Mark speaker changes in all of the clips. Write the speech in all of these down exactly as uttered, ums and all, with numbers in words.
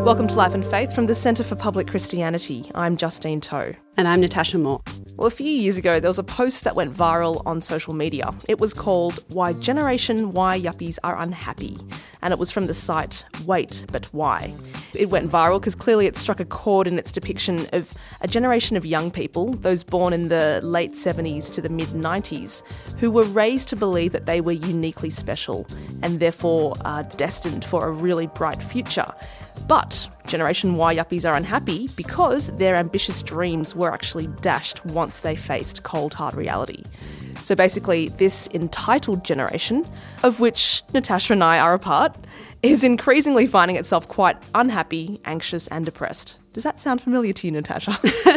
Speaker 1: Welcome to Life and Faith from the Centre for Public Christianity. I'm Justine Toe.
Speaker 2: And I'm Natasha Moore.
Speaker 1: Well, a few years ago, there was a post that went viral on social media. It was called Why Generation Y Yuppies Are Unhappy. And it was from the site Wait, But Why. It went viral because clearly it struck a chord in its depiction of a generation of young people, those born in the late seventies to the mid nineties, who were raised to believe that they were uniquely special and therefore are destined for a really bright future. But Generation Y Yuppies are unhappy because their ambitious dreams were actually dashed once they faced cold, hard reality. So basically, this entitled generation, of which Natasha and I are a part, is increasingly finding itself quite unhappy, anxious and depressed. Does that sound familiar to you, Natasha?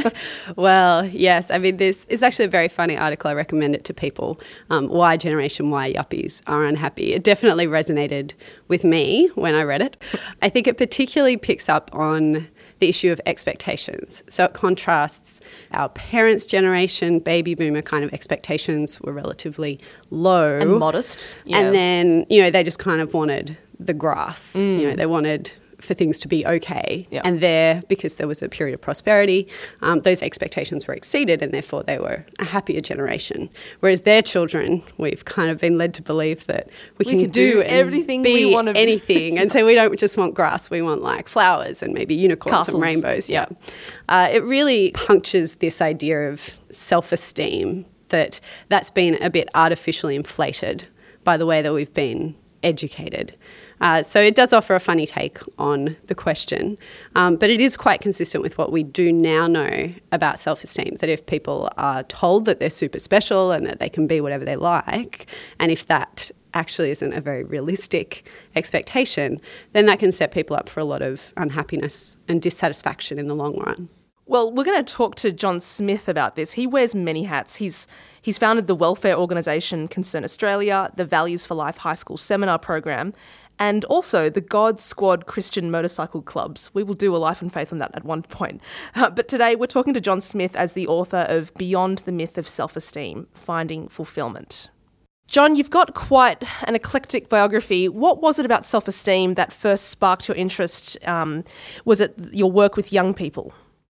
Speaker 2: Well, yes. I mean, this is actually a very funny article. I recommend it to people. Um, why Generation Y Yuppies are unhappy. It definitely resonated with me when I read it. I think it particularly picks up on the issue of expectations. So it contrasts our parents' generation, baby boomer kind of expectations were relatively low.
Speaker 1: And modest. Yeah.
Speaker 2: And then, you know, they just kind of wanted the grass.
Speaker 1: Mm.
Speaker 2: You know, they wanted for things to be okay.
Speaker 1: Yep.
Speaker 2: And there, because there was a period of prosperity, um, those expectations were exceeded and therefore they were a happier generation. Whereas their children, we've kind of been led to believe that we,
Speaker 1: We
Speaker 2: can,
Speaker 1: can do
Speaker 2: and
Speaker 1: everything
Speaker 2: be
Speaker 1: we want to be.
Speaker 2: anything. And so we don't just want grass, we want like flowers and maybe unicorns
Speaker 1: Castles.
Speaker 2: and rainbows. Yeah. Uh, it really punctures this idea of self-esteem, that that's been a bit artificially inflated by the way that we've been educated. Uh, so it does offer a funny take on the question, um, but it is quite consistent with what we do now know about self-esteem, that if people are told that they're super special and that they can be whatever they like, and if that actually isn't a very realistic expectation, then that can set people up for a lot of unhappiness and dissatisfaction in the long run.
Speaker 1: Well, we're going to talk to John Smith about this. He wears many hats. He's he's founded the welfare organisation Concern Australia, the Values for Life High School Seminar Program, and also the God Squad Christian Motorcycle Clubs. We will do a Life and Faith on that at one point. Uh, but today we're talking to John Smith as the author of Beyond the Myth of Self-Esteem, Finding Fulfillment. John, you've got quite an eclectic biography. What was it about self-esteem that first sparked your interest? Um, was it your work with young people?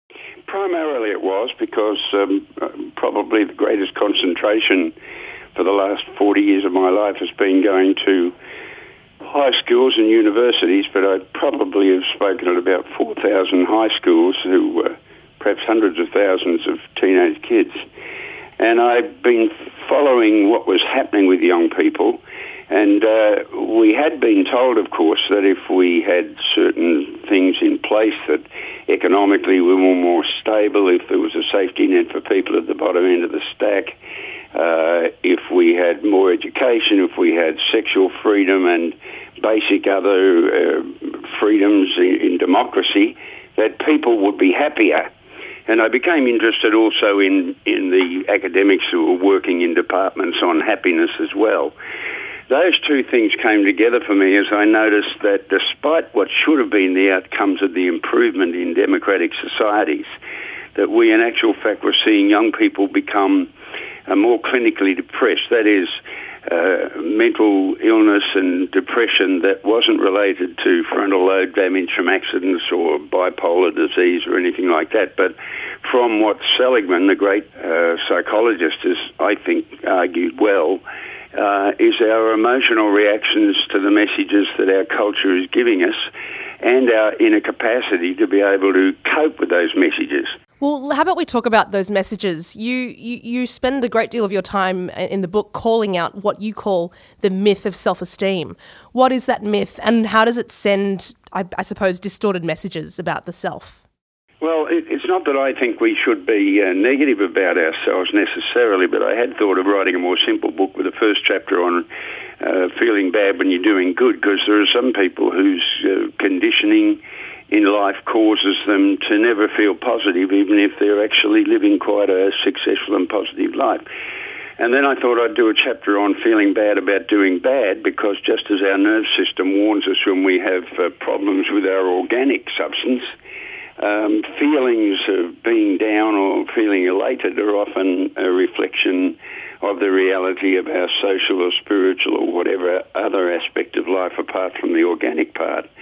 Speaker 3: Primarily it was because um, probably the greatest concentration for the last forty years of my life has been going to high schools and universities, but I probably have spoken at about four thousand high schools who were perhaps hundreds of thousands of teenage kids. And I've been following what was happening with young people, and uh, we had been told, of course, that if we had certain things in place, that economically we were more stable, if there was a safety net for people at the bottom end of the stack, uh, if we had more education, if we had sexual freedom and basic other uh, freedoms in, in democracy, that people would be happier. And I became interested also in, in the academics who were working in departments on happiness as well. Those two things came together for me as I noticed that despite what should have been the outcomes of the improvement in democratic societies, that we in actual fact were seeing young people become uh, more clinically depressed. That is, uh, mental illness and depression that wasn't related to frontal lobe damage from accidents or bipolar disease or anything like that, but from what Seligman, the great uh, psychologist, has, I think, argued well, Uh, is our emotional reactions to the messages that our culture is giving us and our inner capacity to be able to cope with those messages.
Speaker 1: Well, how about we talk about those messages? You, you you spend a great deal of your time in the book calling out what you call the myth of self-esteem. What is that myth, and how does it send, I, I suppose, distorted messages about the self?
Speaker 3: Well, it, it's not that I think we should be uh, negative about ourselves necessarily, but I had thought of writing a more simple book with the first chapter on uh, feeling bad when you're doing good, because there are some people whose uh, conditioning in life causes them to never feel positive, even if they're actually living quite a successful and positive life. And then I thought I'd do a chapter on feeling bad about doing bad, because just as our nerve system warns us when we have uh, problems with our organic substance, Um, feelings of being down or feeling elated are often a reflection of the reality of our social or spiritual or whatever other aspect of life apart from the organic part.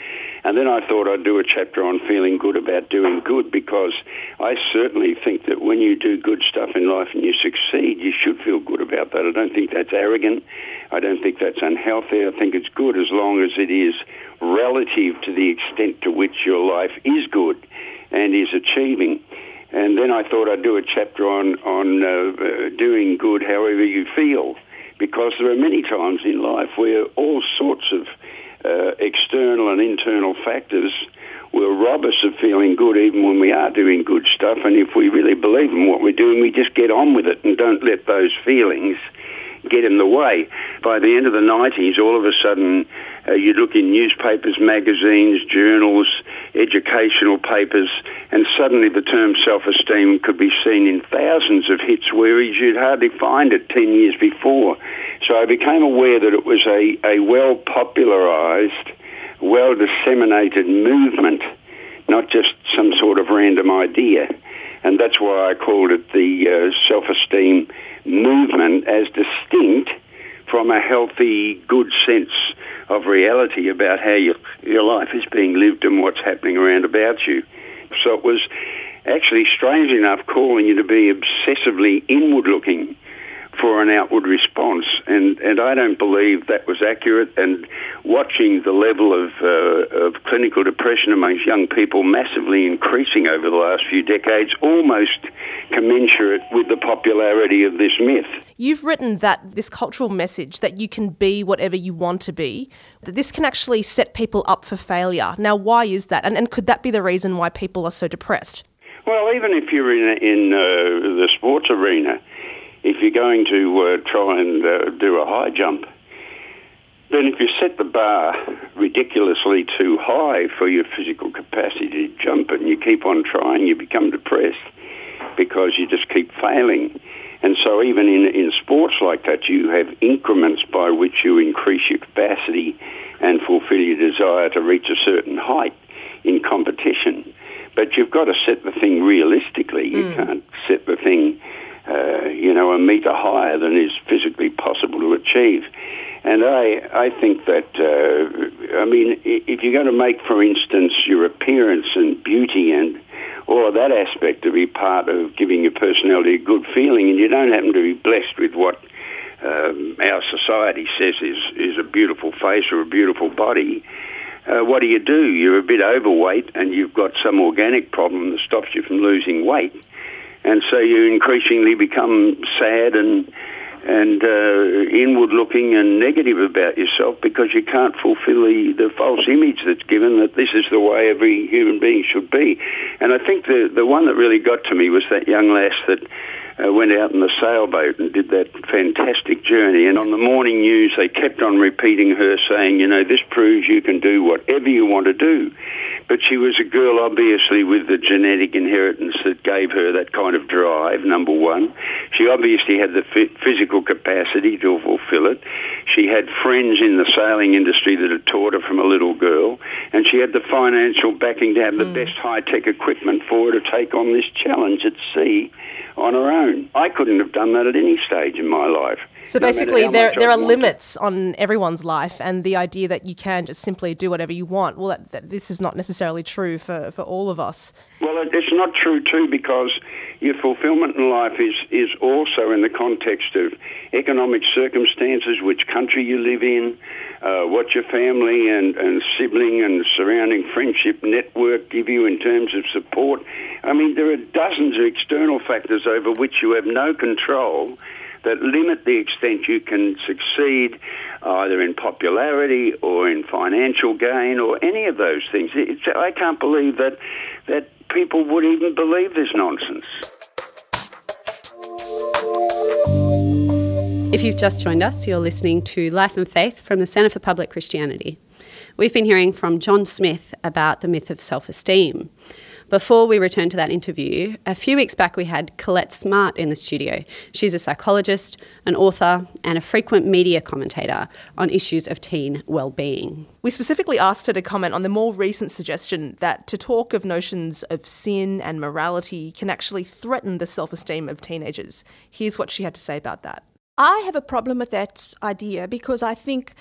Speaker 3: And then I thought I'd do a chapter on feeling good about doing good, because I certainly think that when you do good stuff in life and you succeed, you should feel good about that. I don't think that's arrogant. I don't think that's unhealthy. I think it's good as long as it is relative to the extent to which your life is good and is achieving. And then I thought I'd do a chapter on, on uh, uh, doing good however you feel, because there are many times in life where all sorts of uh, external and internal factors will rob us of feeling good even when we are doing good stuff. And if we really believe in what we're doing, we just get on with it and don't let those feelings get in the way. By the end of the nineties, all of a sudden, uh, you look in newspapers, magazines, journals, educational papers, and suddenly the term self-esteem could be seen in thousands of hits, whereas you'd hardly find it ten years before. So I became aware that it was a, a well-popularised, well-disseminated movement, not just some sort of random idea. And that's why I called it the uh, self-esteem movement, as distinct from a healthy, good sense of reality about how your, your life is being lived and what's happening around about you. So it was actually, strangely enough, calling you to be obsessively inward-looking for an outward response, and, and I don't believe that was accurate. And watching the level of, uh, of clinical depression amongst young people massively increasing over the last few decades, almost commensurate with the popularity of this myth.
Speaker 1: You've written that this cultural message that you can be whatever you want to be, that this can actually set people up for failure. Now, why is that? And, and could that be the reason why people are so depressed?
Speaker 3: Well, even if you're in, in uh, the sports arena, if you're going to uh, try and uh, do a high jump, then if you set the bar ridiculously too high for your physical capacity to jump it and you keep on trying, you become depressed because you just keep failing. And so even in, in sports like that, you have increments by which you increase your capacity and fulfill your desire to reach a certain height in competition. But you've got to set the thing realistically. You mm. can't set the thing Uh, you know, a metre higher than is physically possible to achieve. And I I think that, uh, I mean, if you're going to make, for instance, your appearance and beauty and all of that aspect to be part of giving your personality a good feeling, and you don't happen to be blessed with what um, our society says is, is a beautiful face or a beautiful body, uh, what do you do? You're a bit overweight and you've got some organic problem that stops you from losing weight. And so you increasingly become sad and and uh, inward-looking and negative about yourself because you can't fulfill the, the false image that's given that this is the way every human being should be. And I think the, the one that really got to me was that young lass that uh, went out in the sailboat and did that fantastic journey. And on the morning news, they kept on repeating her saying, you know, this proves you can do whatever you want to do. But she was a girl, obviously, with the genetic inheritance that gave her that kind of drive, number one. She obviously had the f- physical capacity to fulfill it. She had friends in the sailing industry that had taught her from a little girl. And she had the financial backing to have mm. the best high-tech equipment for her to take on this challenge at sea on her own. I couldn't have done that at any stage in my life.
Speaker 1: So
Speaker 3: no
Speaker 1: basically there there are limits on everyone's life, and the idea that you can just simply do whatever you want, well, that, that this is not necessarily true for, for all of us.
Speaker 3: Well, it's not true too, because your fulfilment in life is, is also in the context of economic circumstances, which country you live in, uh, what your family and, and sibling and surrounding friendship network give you in terms of support. I mean, there are dozens of external factors over which you have no control that limit the extent you can succeed either in popularity or in financial gain or any of those things. It's, I can't believe that that people would even believe this nonsense.
Speaker 2: If you've just joined us, you're listening to Life and Faith from the Centre for Public Christianity. We've been hearing from John Smith about the myth of self-esteem. Before we return to that interview, a few weeks back we had Colette Smart in the studio. She's a psychologist, an author, and a frequent media commentator on issues of teen well-being.
Speaker 1: We specifically asked her to comment on the more recent suggestion that to talk of notions of sin and morality can actually threaten the self-esteem of teenagers. Here's what she had to say about that.
Speaker 4: I have a problem with that idea because I think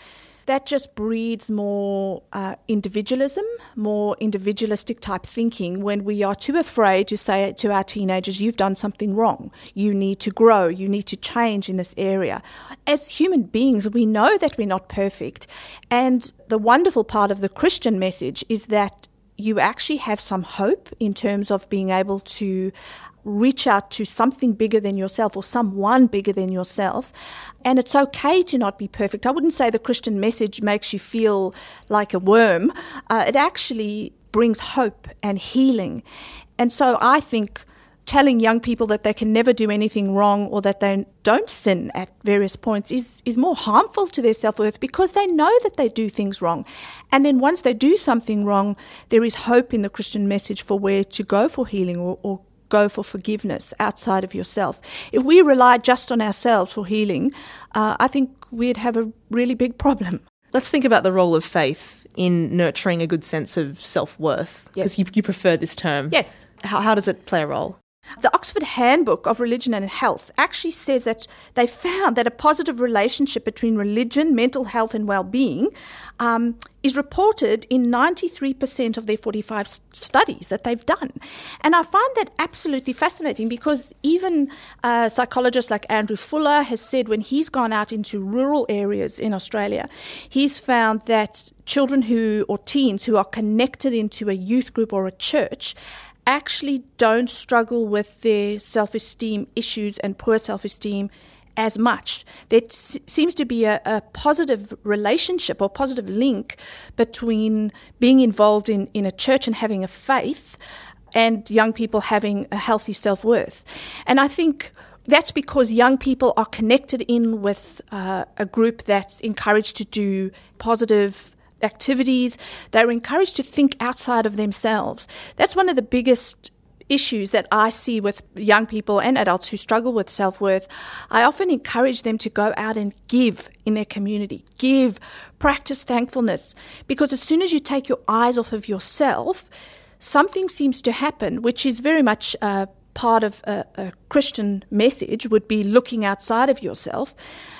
Speaker 4: that just breeds more uh, individualism, more individualistic type thinking, when we are too afraid to say to our teenagers, you've done something wrong, you need to grow, you need to change in this area. As human beings, we know that we're not perfect. And the wonderful part of the Christian message is that you actually have some hope in terms of being able to reach out to something bigger than yourself or someone bigger than yourself. And it's okay to not be perfect. I wouldn't say the Christian message makes you feel like a worm. Uh, it actually brings hope and healing. And so I think telling young people that they can never do anything wrong or that they don't sin at various points is, is more harmful to their self-worth, because they know that they do things wrong. And then once they do something wrong, there is hope in the Christian message for where to go for healing or, or go for forgiveness outside of yourself. If we relied just on ourselves for healing, uh, I think we'd have a really big problem.
Speaker 1: Let's think about the role of faith in nurturing a good sense of self-worth, because
Speaker 4: Yes.
Speaker 1: you, you prefer this term.
Speaker 4: Yes.
Speaker 1: How, how does it play a role?
Speaker 4: The Oxford Handbook of Religion and Health actually says that they found that a positive relationship between religion, mental health and well-being um, is reported in ninety-three percent of their forty-five studies that they've done. And I find that absolutely fascinating, because even a psychologist like Andrew Fuller has said when he's gone out into rural areas in Australia, he's found that children who or teens who are connected into a youth group or a church actually don't struggle with their self-esteem issues and poor self-esteem as much. There s- seems to be a, a positive relationship or positive link between being involved in, in a church and having a faith and young people having a healthy self-worth. And I think that's because young people are connected in with uh, a group that's encouraged to do positive activities. They're encouraged to think outside of themselves. That's one of the biggest issues that I see with young people and adults who struggle with self-worth. I often encourage them to go out and give in their community, give, practice thankfulness, because as soon as you take your eyes off of yourself, something seems to happen, which is very much uh, part of a, a Christian message, would be looking outside of yourself.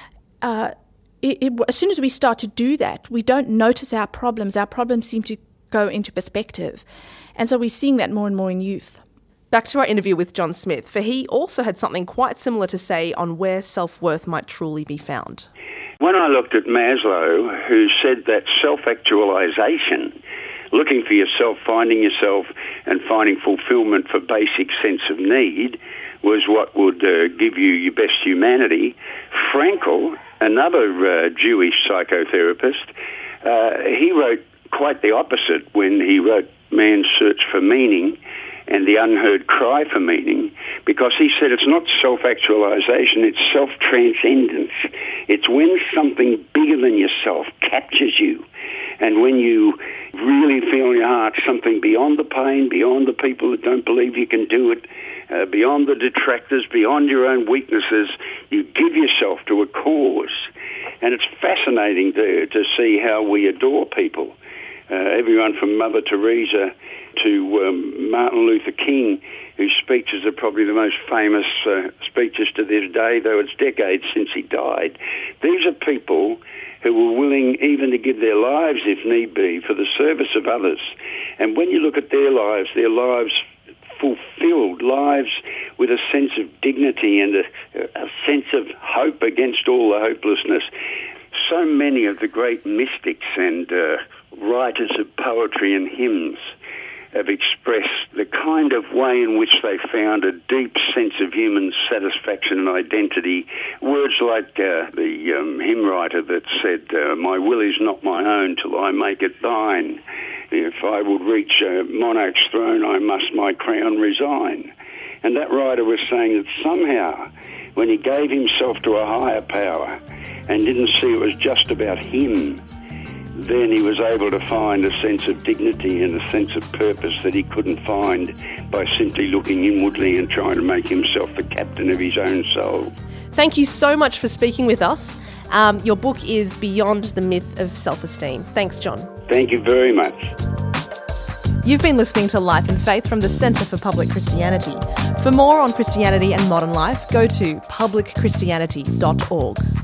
Speaker 4: Uh, It, it, as soon as we start to do that, we don't notice our problems. Our problems seem to go into perspective. And so we're seeing that more and more in youth.
Speaker 1: Back to our interview with John Smith, for he also had something quite similar to say on where self-worth might truly be found.
Speaker 3: When I looked at Maslow, who said that self-actualization, looking for yourself, finding yourself and finding fulfillment for basic sense of need, was what would uh, give you your best humanity, Frankl, another uh, Jewish psychotherapist, uh, he wrote quite the opposite when he wrote Man's Search for Meaning and the Unheard Cry for Meaning, because he said it's not self-actualization, it's self-transcendence. It's when something bigger than yourself captures you, and when you really feel in your heart something beyond the pain, beyond the people that don't believe you can do it, Uh, beyond the detractors, beyond your own weaknesses, you give yourself to a cause. And it's fascinating to, to see how we adore people. Uh, everyone from Mother Teresa to um, Martin Luther King, whose speeches are probably the most famous uh, speeches to this day, though it's decades since he died. These are people who were willing even to give their lives, if need be, for the service of others. And when you look at their lives, their lives fulfilled, lives with a sense of dignity and a, a sense of hope against all the hopelessness. So many of the great mystics and uh, writers of poetry and hymns have expressed the kind of way in which they found a deep sense of human satisfaction and identity. Words like uh, the um, hymn writer that said, uh, "My will is not my own till I make it thine. If I would reach a monarch's throne, I must my crown resign." And that writer was saying that somehow, when he gave himself to a higher power and didn't see it was just about him, then he was able to find a sense of dignity and a sense of purpose that he couldn't find by simply looking inwardly and trying to make himself the captain of his own soul.
Speaker 1: Thank you so much for speaking with us. Um, your book is Beyond the Myth of Self-Esteem. Thanks, John.
Speaker 3: Thank you very much.
Speaker 1: You've been listening to Life and Faith from the Centre for Public Christianity. For more on Christianity and modern life, go to public christianity dot org.